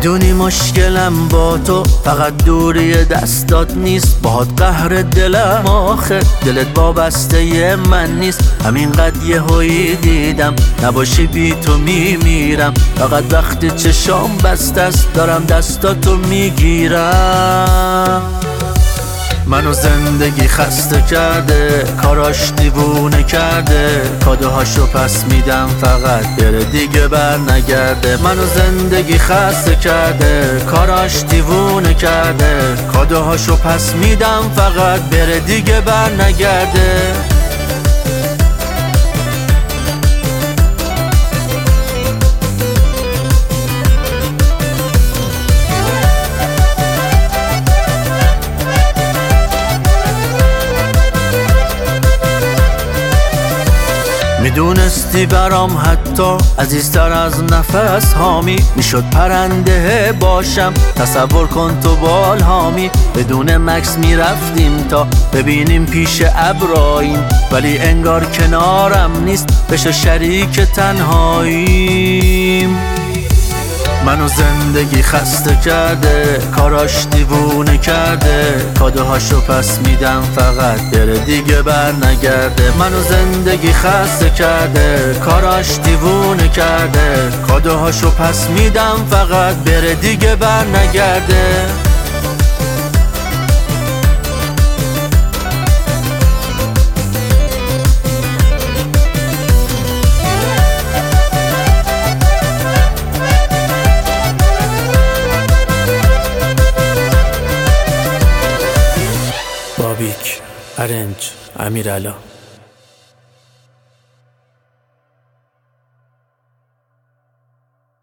میدونی مشکلم با تو فقط دوری دستات نیست، باهات قهر دلم آخه دلت وابسته من نیست. همینقدر یهویی دیدم نباشی بی تو میمیرم، فقط وقتی چشام بسته است دارم دستاتو میگیرم. منو زندگی خسته کرده، کاراش دیوونه کرده، کادوهاشو پس میدم فقط بره دیگه بر نگرده. منو زندگی خسته کرده، کاراش دیوونه کرده، کادوهاشو پس میدم فقط بره دیگه بر نگرده. میدونستی برام حتی عزیزتر از نفس هامی، میشد پرنده باشم تصور کن تو بالهامی. بدون مکس میرفتیم تا ببینیم پیش ابراییم، ولی انگار کنارم نیست بشه شریک تنهاییم. منو زندگی خسته کرده، کاراش دیوونه کرده، کادوهاشو پس میدم فقط بره دیگه بر نگرده. منو زندگی خسته کرده، کاراش دیوونه کرده، کادوهاشو پس میدم فقط بره دیگه بر نگرده. بابیک، ارنج، امیرعلا.